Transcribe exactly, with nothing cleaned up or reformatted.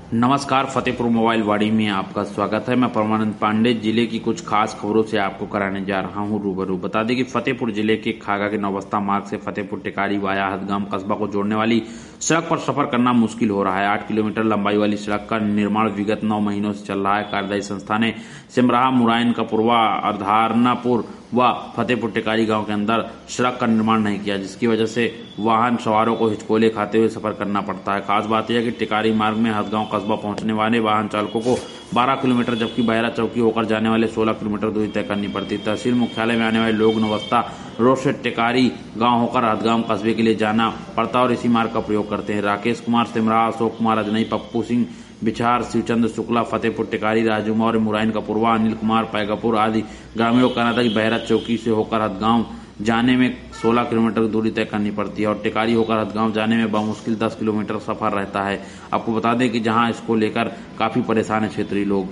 नमस्कार, फतेहपुर मोबाइल वाड़ी में आपका स्वागत है। मैं परमानंद पांडे जिले की कुछ खास खबरों से आपको कराने जा रहा हूं रूबरू। बता दें कि फतेहपुर जिले के खागा के नौबस्ता मार्ग से फतेहपुर टेकारी वाया हदगाम कस्बा को जोड़ने वाली सड़क पर सफर करना मुश्किल हो रहा है। आठ किलोमीटर लंबाई वाली सड़क का निर्माण विगत नौ महीनों से चल रहा है। कार्यदायी संस्था ने सिमराहा, मुरायन का पूर्वा, अर्धारनापुर व फतेहपुर टेकारी गांव के अंदर सड़क का निर्माण नहीं किया, जिसकी वजह से वाहन सवारों को हिचकोले खाते हुए सफर करना पड़ता है। खास बात यह है कि टेकारी मार्ग में हदगांव कस्बा पहुंचने वाले वाहन चालकों को बारह किलोमीटर जबकि बहरा चौकी होकर जाने वाले सोलह किलोमीटर दूरी तय करनी पड़ती है। तहसील मुख्यालय में आने वाले लोग नौबस्ता रोड से टेकारी गांव होकर हदगाम कस्बे के लिए जाना पड़ता और इसी मार्ग का प्रयोग करते हैं। राकेश कुमार सिमराहा, अशोक कुमार अजनई, पप्पू सिंह बिछार, शिवचंद्र शुक्ला फतेहपुर टेकारी, राजू मौर्य मुरायन का पूर्वा, अनिल कुमार पैगापुर आदि ग्रामीणों का कहना था कि बहरा चौकी से होकर हदगांव जाने में सोलह किलोमीटर दूरी तय करनी पड़ती है और टेकारी होकर हदगांव जाने में बमुश्किल दस किलोमीटर सफर रहता है। आपको बता दें कि जहां इसको लेकर काफी परेशान है क्षेत्रीय लोग।